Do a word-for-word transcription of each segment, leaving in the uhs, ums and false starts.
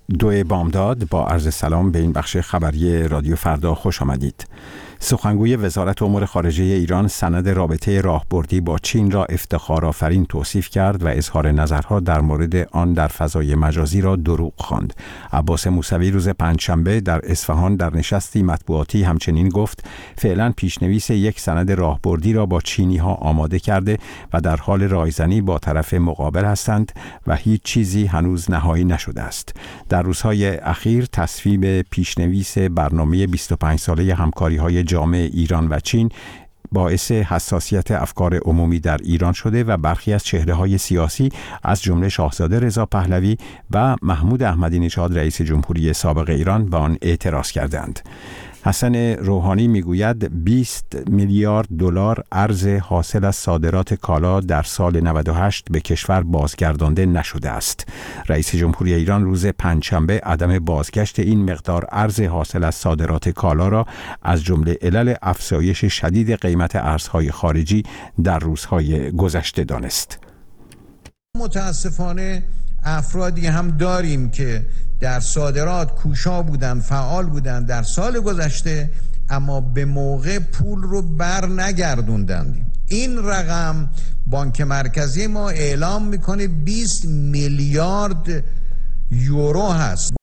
دو بامداد با عرض سلام به این بخش خبری رادیو فردا خوش آمدید. سخنگوی وزارت امور خارجه ایران سند رابطه راهبردی با چین را افتخارآفرین توصیف کرد و اظهار نظرها در مورد آن در فضای مجازی را دروغ خواند. عباس موسوی روز پنجشنبه در اصفهان در نشستی مطبوعاتی همچنین گفت فعلا پیشنویس یک سند راهبردی را با چینی ها آماده کرده و در حال رایزنی با طرف مقابل هستند و هیچ چیزی هنوز نهایی نشده است. در روزهای اخیر تصویب پیشنویس برنامه بیست و پنج ساله همکاری‌های جامع ایران و چین باعث حساسیت افکار عمومی در ایران شده و برخی از چهره‌های سیاسی از جمله شاهزاده رضا پهلوی و محمود احمدی نژاد رئیس جمهوری سابق ایران به آن اعتراض کردند. حسن روحانی میگوید بیست میلیارد دلار ارز حاصل از صادرات کالا در سال نود و هشت به کشور بازگردانده نشده است. رئیس جمهوری ایران روز پنجشنبه عدم بازگشت این مقدار ارز حاصل از صادرات کالا را از جمله علل افزایش شدید قیمت ارزهای خارجی در روزهای گذشته دانست. متاسفانه افرادی هم داریم که در صادرات کوشا بودن، فعال بودن در سال گذشته، اما به موقع پول رو بر نگردوندن. این رقم بانک مرکزی ما اعلام میکنه بیست میلیارد یورو هست.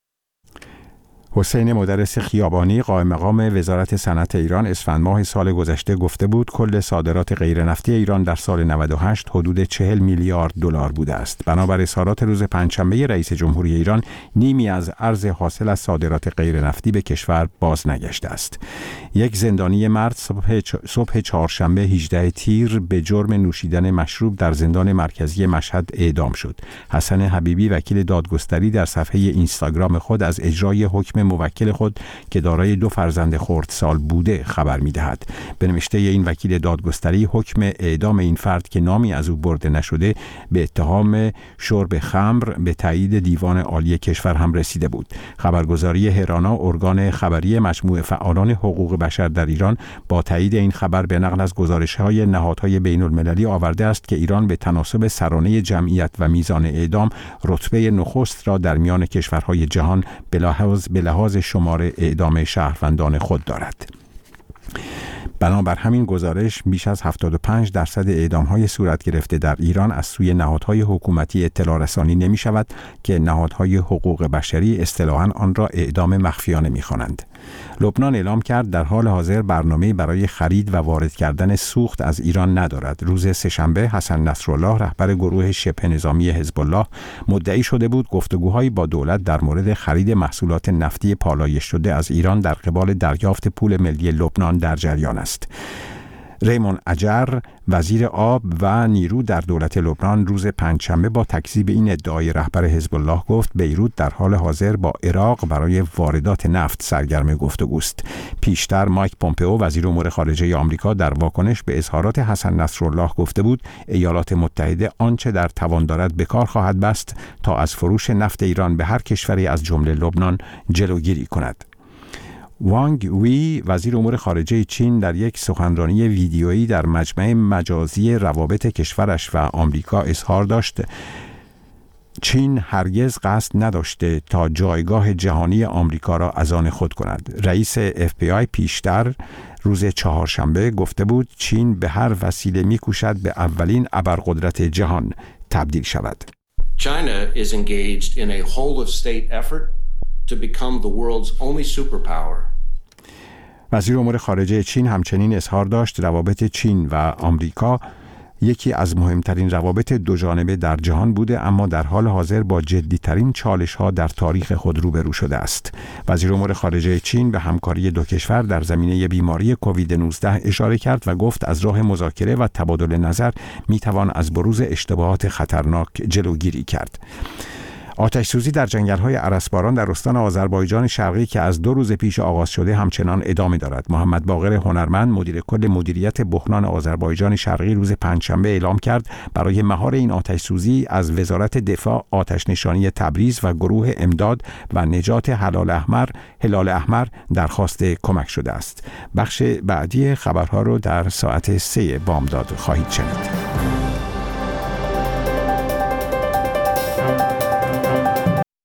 حسین مدرس خیابانی قائم مقام وزارت صنعت ایران اسفند ماه سال گذشته گفته بود کل صادرات غیر نفتی ایران در سال نود و هشت حدود چهل میلیارد دلار بوده است. بنابر اظهارات روز پنجشنبه رئیس جمهوری ایران نیمی از ارز حاصل از صادرات غیر نفتی به کشور باز نگشته است. یک زندانی مرد صبح صبح چهارشنبه هجدهم تیر به جرم نوشیدن مشروب در زندان مرکزی مشهد اعدام شد. حسن حبیبی وکیل دادگستری در صفحه اینستاگرام خود از اجرای حکم موکل خود که دارای دو فرزند خردسال بوده خبر می‌دهد. به نوشته این وکیل دادگستری حکم اعدام این فرد که نامی از او برده نشده به اتهام شرب خمر به تایید دیوان عالی کشور هم رسیده بود. خبرگزاری هرانا ارگان خبری مجموعه فعالان حقوق بشر در ایران با تایید این خبر به نقل از گزارش‌های نهادهای بین‌المللی آورده است که ایران به تناسب سرانه جمعیت و میزان اعدام رتبه نخست را در میان کشورهای جهان بلاحاظ لحاظ شمار اعدام شهروندان خود دارد. بنابر همین گزارش بیش از هفتاد و پنج درصد اعدام‌های صورت گرفته در ایران از سوی نهادهای حکومتی اطلاع رسانی نمی شود که نهادهای حقوق بشری اصطلاحاً آن را اعدام مخفیانه می خوانند. لبنان اعلام کرد در حال حاضر برنامه برای خرید و وارد کردن سوخت از ایران ندارد. روز سه‌شنبه حسن نصرالله رهبر گروه شبه نظامی حزب الله مدعی شده بود گفتگوهایی با دولت در مورد خرید محصولات نفتی پالایش شده از ایران در قبال دریافت پول ملی لبنان در جریان است. ریمون اجر وزیر آب و نیرو در دولت لبنان روز پنجشنبه با تکذیب این ادعای رهبر حزب الله گفت بیروت در حال حاضر با عراق برای واردات نفت سرگرم گفتگوست. پیشتر مایک پومپئو وزیر امور خارجه آمریکا در واکنش به اظهارات حسن نصرالله گفته بود ایالات متحده آنچه در توان دارد به کار خواهد بست تا از فروش نفت ایران به هر کشوری از جمله لبنان جلوگیری کند. وانگ وی وزیر امور خارجه چین در یک سخنرانی ویدیویی در مجمع مجازی روابط کشورش و آمریکا اظهار داشت چین هرگز قصد نداشته تا جایگاه جهانی آمریکا را از آن خود کند. رئیس اف بی آی پیشتر روز چهارشنبه گفته بود چین به هر وسیله می‌کوشد به اولین ابرقدرت جهان تبدیل شود. China is engaged in a whole of state effort to become the world's only superpower. وزیر امور خارجه چین همچنین اظهار داشت روابط چین و آمریکا یکی از مهمترین روابط دو جانبه در جهان بوده اما در حال حاضر با جدیترین چالش‌ها در تاریخ خود روبرو شده است. وزیر امور خارجه چین به همکاری دو کشور در زمینه بیماری کووید نوزده اشاره کرد و گفت از راه مذاکره و تبادل نظر میتوان از بروز اشتباهات خطرناک جلوگیری کرد. آتش سوزی در جنگل‌های ارسباران در استان آذربایجان شرقی که از دو روز پیش آغاز شده همچنان ادامه دارد. محمد باقر هنرمند مدیر کل مدیریت بحران آذربایجان شرقی روز پنجشنبه اعلام کرد برای مهار این آتش سوزی از وزارت دفاع، آتش نشانی تبریز و گروه امداد و نجات هلال احمر هلال احمر درخواست کمک شده است. بخش بعدی خبرها رو در ساعت سه بامداد خواهید شنید.